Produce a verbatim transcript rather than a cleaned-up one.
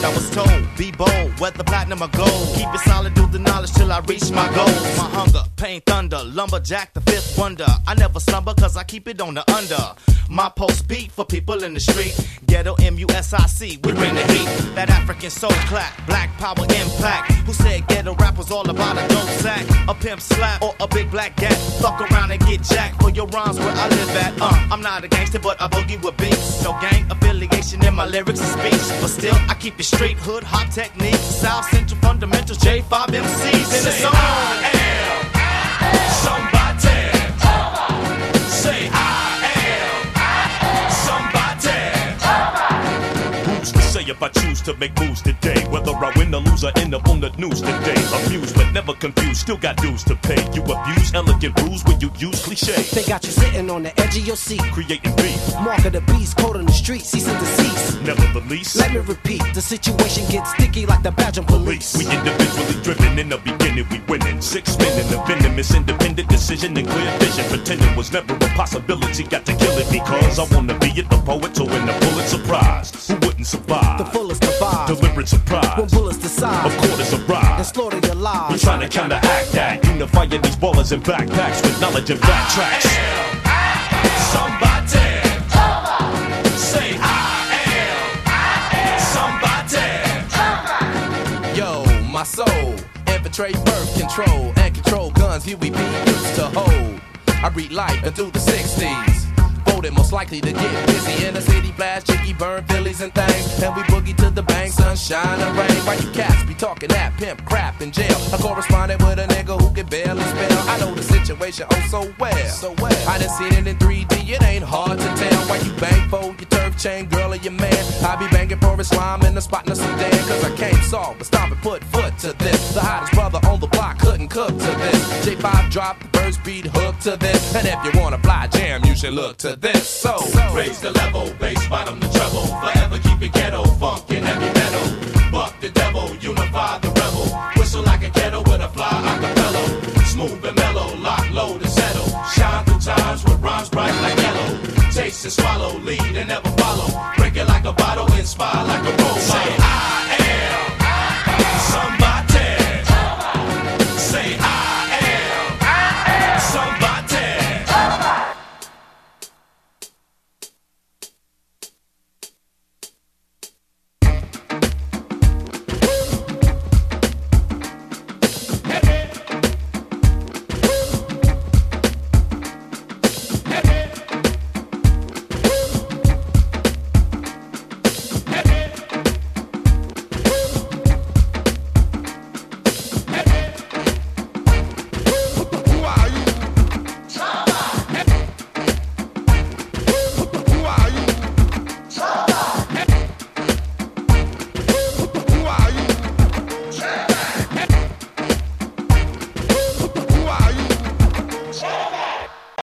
I was told, be bold, whether platinum or gold. Keep it solid, do the knowledge till I reach my goals. My hunger, pain, thunder, lumberjack, the fifth wonder. I never slumber cause I keep it on the under. My post beat for people in the street. Ghetto M U S I C, we bring the heat. That African soul clap, black power impact. Who said ghetto rap was all about a dope sack? A pimp slap or a big black gat. Fuck around and get jacked for your rhymes where I live at. Uh, I'm not a gangster but I boogie with beats. No gang affiliation in my lyrics and speech. But still I keep it street, hood, hot techniques. South Central fundamentals, J five M Cs in the song. I am somebody. Say I am somebody. Who's to say if I choose to make moves today? Whether I win or lose, I end up on the news today. Amused but never confused, still got dues to pay. You abuse elegant rules when you use cliche. They got you sitting on the edge of your seat, creating beef. Mark of the beast, code on the street, cease and desist. Never the least. Let me repeat, the situation gets sticky like the Belgian police. We individually driven, in the beginning we winning. Six men in the venomous independent decision and clear vision. Pretending was never a possibility, got to kill it because I wanna be it, the poet to win the Pulitzer Prize. Who wouldn't survive? The fullest divide, deliberate surprise. When bullets decide, of quarters arrive, and slaughter your lives. We're trying to counteract that, unifying these ballers in backpacks with knowledge and backtracks. I am somebody. Say I am somebody. Yo, my soul, infiltrate birth control and control guns. Here we be used to hold. I read life into the sixties. Voted most likely to get busy in the city, blast, chicky, burn Phillies and things. And we boogie to the bank, sunshine and rain. Why you cats be talking that pimp crap in jail? I corresponded with a nigga who can barely spell. I know the situation oh so well. So well. I done seen it in three D, it ain't hard to tell. Why you bang for your turf chain, girl, or your man? I be banging for Islam in the spot in the Sudan. Cause I came soft, but stop and put foot to this. The hottest brother on the block couldn't cook to this. J five drop, the first beat hook to this. And if you wanna fly jam, you should look to this. So, raise the level, bass bottom the treble. Forever keep it ghetto, funk and heavy metal. Buck the devil, unify the rebel. Whistle like a kettle with a fly acapella. Smooth and mellow, lock, load and settle. Shine through times with rhymes bright like yellow. Taste and swallow, lead and never follow. Break it like a bottle, inspire like a role model.